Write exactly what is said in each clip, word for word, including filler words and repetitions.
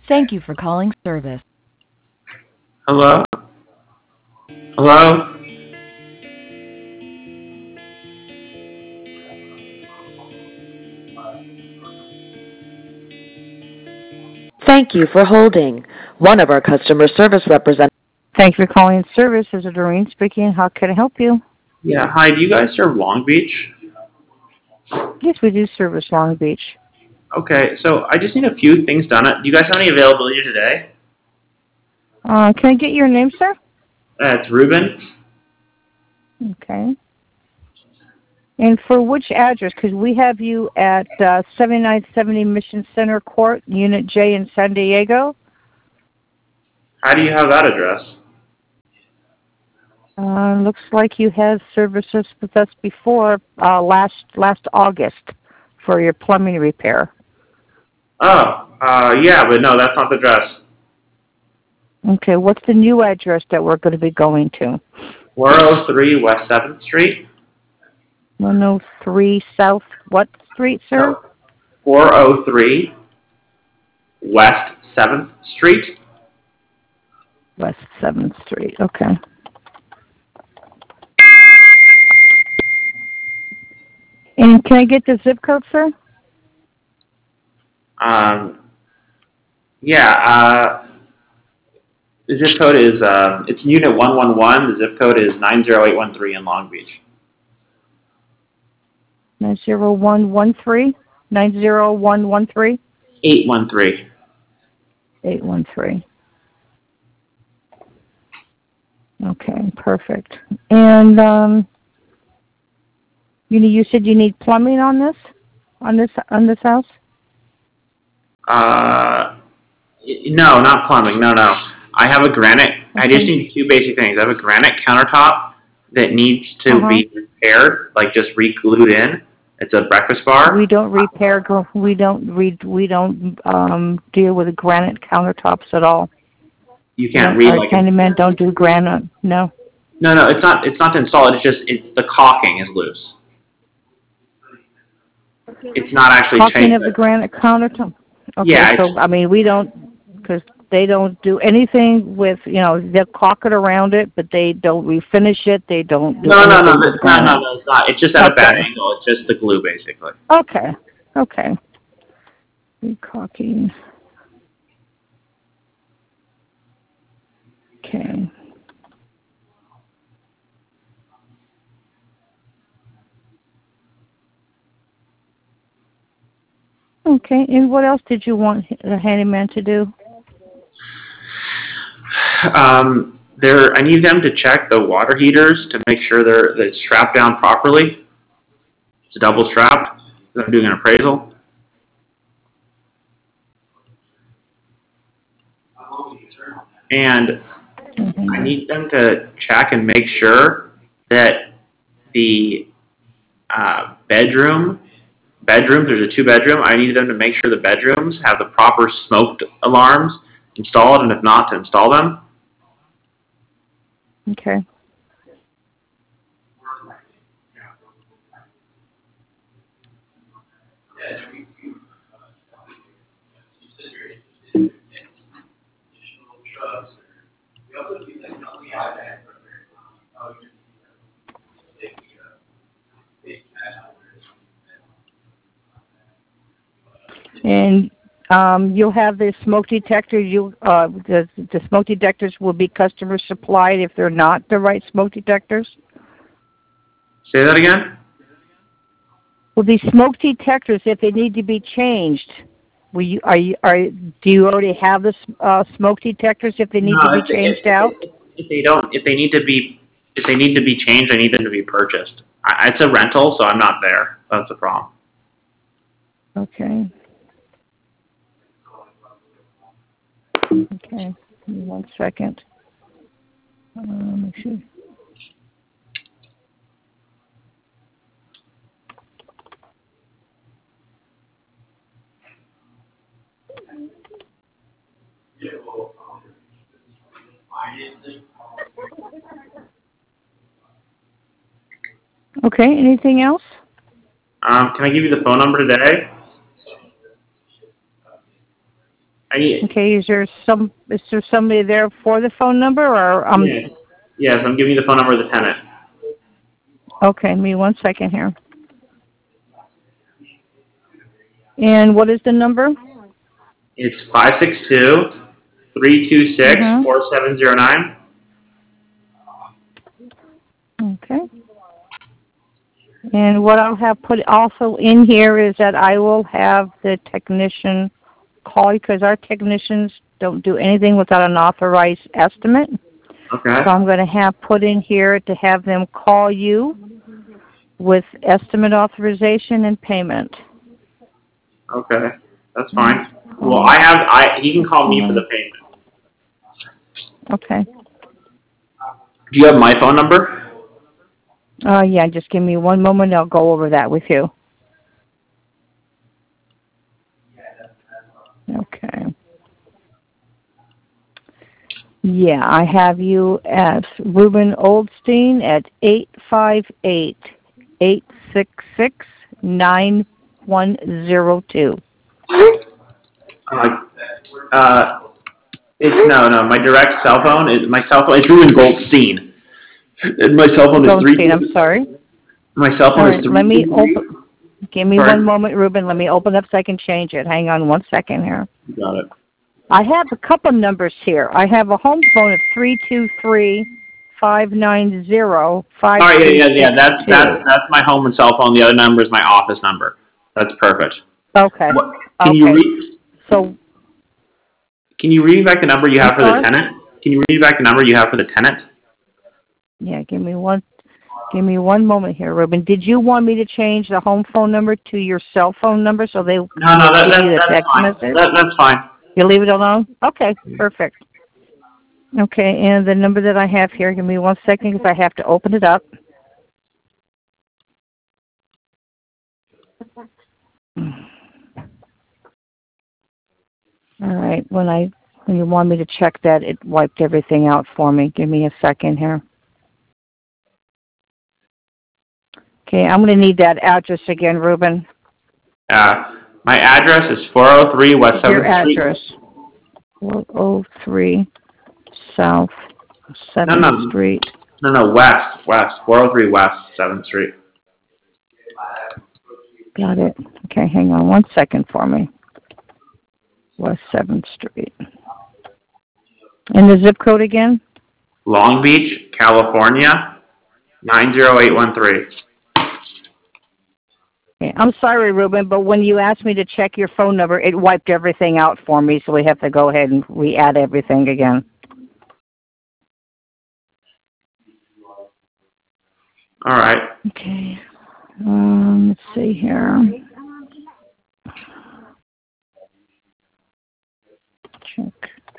Thank you for calling service. Hello? Hello? Thank you for holding. One of our customer service representatives. Thank you for calling service. This is Doreen speaking. How can I help you? Yeah, hi, do you guys serve Long Beach? Yes, we do service Long Beach. Okay, so I just need a few things done. Do you guys have any availability today? Uh, can I get your name, sir? Uh, it's Ruben. Okay. And for which address? Because we have you at uh, seventy-nine seventy Mission Center Court, Unit J in San Diego. How do you have that address? Uh, looks like you had services with us before uh, last last August for your plumbing repair. Oh, uh, yeah, but no, that's not the address. Okay, what's the new address that we're going to be going to? four oh three West seventh Street. one oh three South what street, sir? No. four oh three West seventh Street. West seventh Street, okay. And can I get the zip code, sir? Um, yeah, uh, the zip code is, um, it's Unit one one one. The zip code is nine zero eight one three in Long Beach. nine zero one one three? nine zero one one three? eight one three. eight one three. Okay, perfect. And um, you you said you need plumbing on this, on this on this house? Uh, no, not plumbing. No, no. I have a granite. Okay. I just need two basic things. I have a granite countertop that needs to uh-huh. be repaired, like just re-glued in. It's a breakfast bar. We don't repair. We don't read. We don't um, deal with granite countertops at all. You can't no, read our like. Our handymen don't do granite. No. No, no. It's not. It's not to install it. It's just. It's the caulking is loose. It's not actually caulking changed. of the granite countertop. Okay, yeah. So I mean, we don't because they don't do anything with you know they'll caulk it around it, but they don't refinish it. They don't. Do no, no, no, no, no, no, no. It's not. It's just at okay. a bad angle. It's just the glue, basically. Okay. Okay. Caulking. Okay. Okay, and what else did you want the handyman to do? Um, there, I need them to check the water heaters to make sure they're that it's strapped down properly. It's double strapped. I'm doing an appraisal. And mm-hmm. I need them to check and make sure that the uh, bedroom bedrooms. There's a two bedroom. I need them to make sure the bedrooms have the proper smoke alarms installed, and if not, to install them. Okay. And um, you'll have the smoke detector. You uh, the the smoke detectors will be customer supplied if they're not the right smoke detectors. Say that again. Will the smoke detectors, if they need to be changed, will you are you are do you already have the uh, smoke detectors if they need no, to be changed if, out? If, if they don't, if they need to be, if they need to be changed, I need them to be purchased. I, it's a rental, so I'm not there. That's the problem. Okay. Okay, give me one second. Um, make sure. Okay, anything else? Um, can I give you the phone number today? I need, Okay, is there some, is there somebody there for the phone number, or, um, yes. Yes, I'm giving you the phone number of the tenant. okay, give me one second here. And what is the number? It's five six two, three two six, Mhm. four seven zero nine. Okay. And what I'll have put also in here is that I will have the technician call you, because our technicians don't do anything without an authorized estimate. Okay. So I'm going to have put in here to have them call you with estimate authorization and payment. Okay. That's fine. Well, I have, I, he can call me for the payment. Okay. Do you have my phone number? Uh, yeah, just give me one moment. I'll go over that with you. Okay. Yeah, I have you as Ruben Oldstein at eight five eight, eight six six, nine one zero two. Uh, uh, it's, no, no, my direct cell phone is, my cell phone, it's Ruben Goldstein. And my cell phone is three. Goldstein, I'm sorry. My cell phone All is right, three. let me open. Give me Sorry. one moment, Ruben. Let me open up so I can change it. Hang on one second here. Got it. I have a couple numbers here. I have a home phone of three two three, five nine zero, five All right, three yeah, six two. yeah, yeah. That's that's that's my home and cell phone. The other number is my office number. That's perfect. Okay. What, can okay. you read? So. Can you read back the number you have I'm for sorry? the tenant? Can you read back the number you have for the tenant? Yeah, give me one. Give me one moment here, Ruben. Did you want me to change the home phone number to your cell phone number so they No, no, that, give that, you the that's text fine. message? That, that's fine. You leave it alone? Okay, perfect. Okay, and the number that I have here, give me one second because I have to open it up. All right, when I when you want me to check that, it wiped everything out for me. Give me a second here. Okay, I'm going to need that address again, Ruben. Uh, my address is four oh three West Your seventh Street. address. four oh three South seventh No, no. Street. No, no, West, West, four oh three West seventh Street. Got it. Okay, hang on one second for me. West seventh Street. And the zip code again? Long Beach, California, nine zero eight one three. Okay, I'm sorry, Ruben, but when you asked me to check your phone number, it wiped everything out for me, so we have to go ahead and re-add everything again. All right. Okay. Um, let's see here. Check.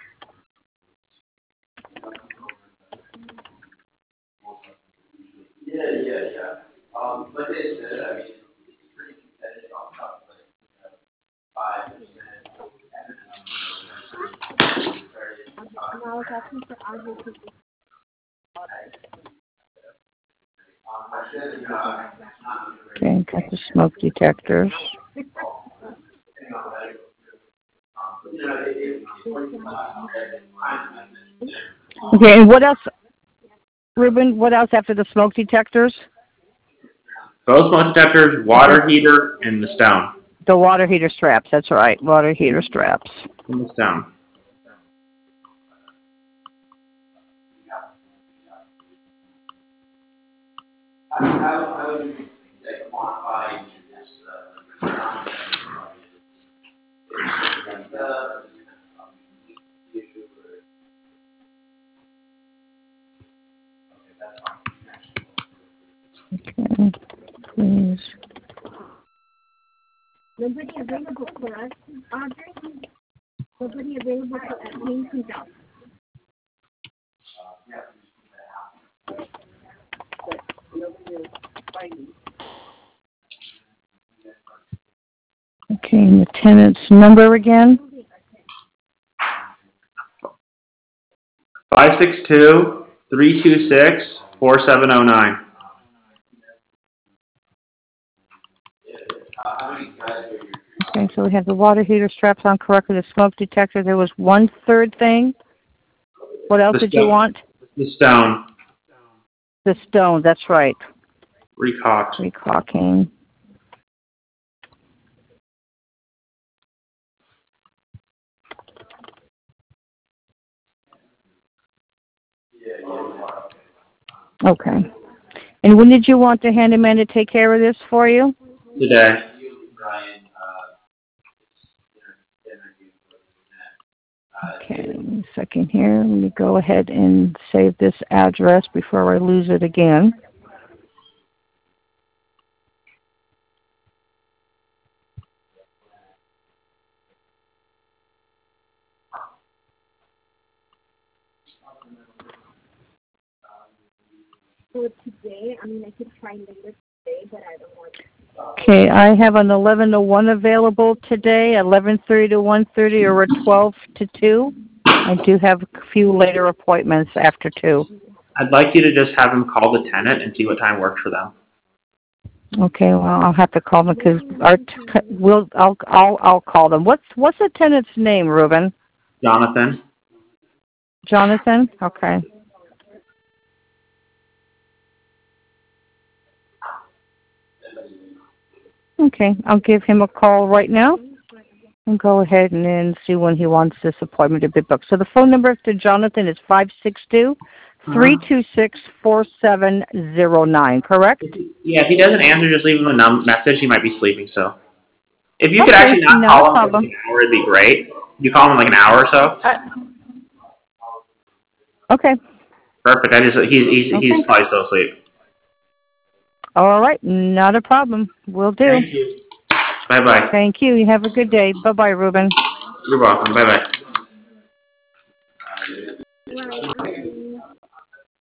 Yeah, yeah, yeah. Um, like I said, I mean, it's pretty competitive on top of like five percent. Okay, got the smoke detectors. Okay, and what else, Ruben, what else after the smoke detectors? Both smoke detectors, water heater, and the stone. The water heater straps, that's right, water heater straps. And the stone. How would you quantify this? Okay, please. Nobody available for us, Audrey? Nobody available for us, James and Doug. Okay, and the tenant's number again? Five six two, three two six, four seven zero nine. Okay, so we have the water heater straps on correctly, the smoke detector. There was one third thing. What else The did you stone. want? The stone. The stone, that's right. Recocked. Recocking. Okay. And when did you want the handyman to take care of this for you? Today. Brian, uh, dinner, dinner, Okay, a second here. Let me go ahead and save this address before I lose it again. For today, I mean, I could try later today, but I don't want to. Okay, I have an eleven to one available today, eleven thirty to one thirty, or a twelve to two. I do have a few later appointments after two. I'd like you to just have him call the tenant and see what time works for them. Okay, well, I'll have to call them because our t- we'll I'll I'll I'll call them. What's what's the tenant's name, Ruben? Jonathan? Jonathan? Okay. Okay, I'll give him a call right now and go ahead and then see when he wants this appointment to be booked. So the phone number to Jonathan is five six two, three two six, four seven zero nine, correct? Yeah, if he doesn't answer, just leave him a num- message. He might be sleeping, so. If you could Okay, actually not not call a him for problem. like an hour, it'd be great. You call him in like an hour or so? Uh, okay. Perfect. I just, he's, he's, Okay. he's probably still asleep. All right, not a problem. Will do. Thank you. Bye-bye. Thank you. You have a good day. Bye-bye, Ruben. You're welcome. Bye-bye.